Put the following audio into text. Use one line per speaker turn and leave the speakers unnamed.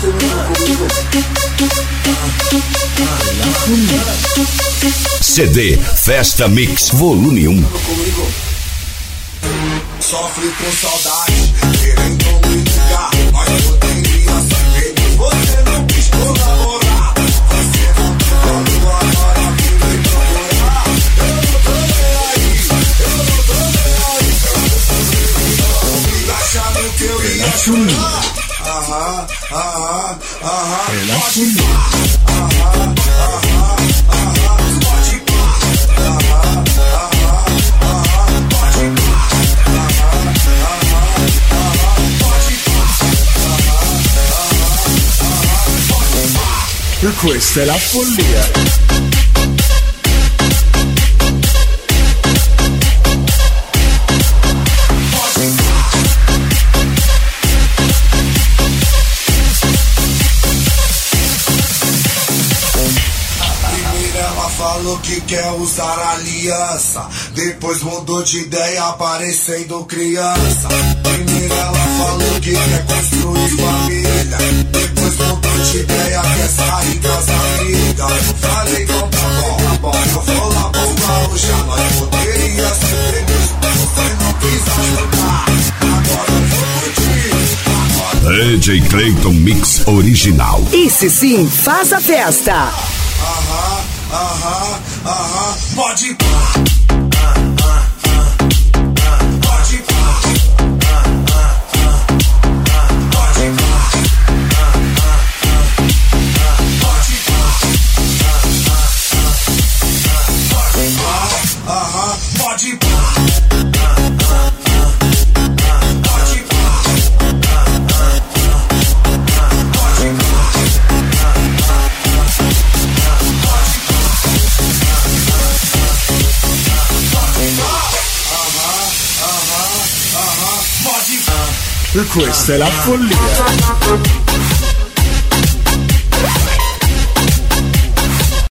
CD Festa Mix Volume 1.
Sofre com saudade, querendo me ligar, mas poderia saber que você não quis colaborar. Você não falou agora que vem procurar. Eu não tô nem aí, eu não tô nem aí. Achando que eu ia chorar. Pode
Questa è la follia.
Falou que quer usar aliança, depois mudou de ideia parecendo criança. Primeiro ela falou que quer construir família, depois mudou de ideia, quer sair com as amigas. Eu falei então tá bom, eu vou lá pro gaúcha, nós poderia ser feliz, você não quis ajudar, agora eu vou curtir.
DJ Clayton Mix Original.
Esse sim faz a festa.
Pode ir.
Questa è la follia.